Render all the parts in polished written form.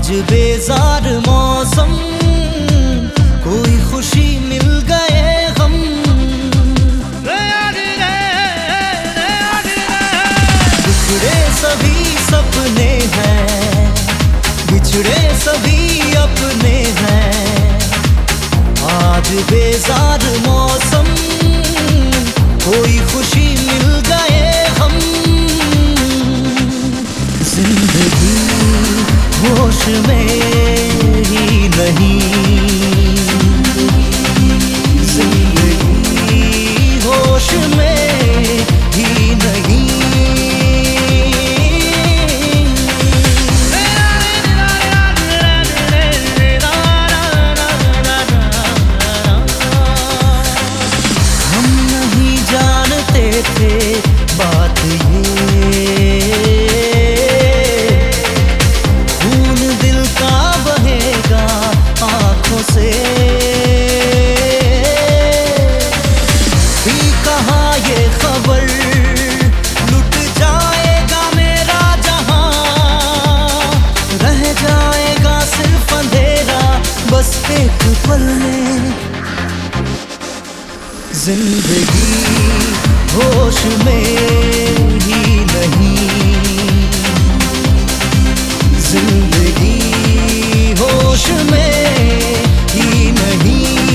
आज बेजार मौसम, कोई खुशी मिल गए हम। बिछड़े सभी सपने हैं, बिछड़े सभी अपने हैं। आज बेजार मौसम, कोई खुशी मिल गए हम। जिंदगी होश में ही नहीं, जिंदगी होश में ही नहीं। हम नहीं जानते थे बात ये, से भी कहा ये खबर, लुट जाएगा मेरा जहां, रह जाएगा सिर्फ अंधेरा बस एक पल में। जिंदगी होश में ही नहीं, जिंदगी होश में ही नहीं।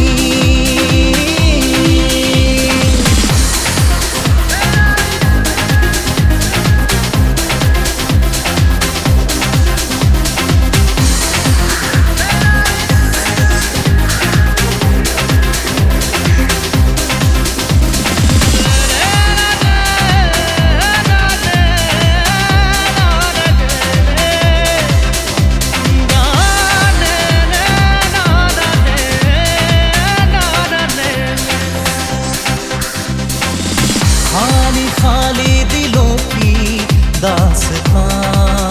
खाली खाली दिलों की दास्तां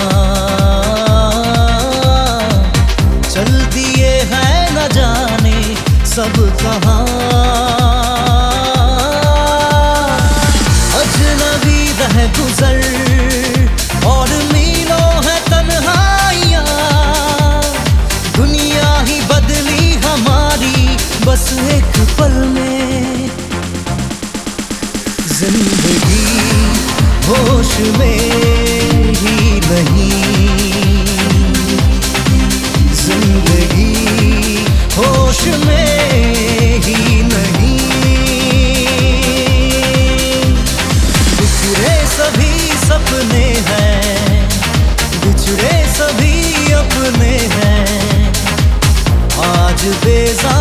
चल दिए हैं न जाने सब कहाँ। अजनबी रह गुजर और मीलों है तन्हाइयाँ, दुनिया ही बदली हमारी बस एक पल में। जिंदगी होश में ही नहीं, जिंदगी होश में ही नहीं। बिछड़े सभी सपने हैं, बिछड़े सभी अपने हैं। आज बेजार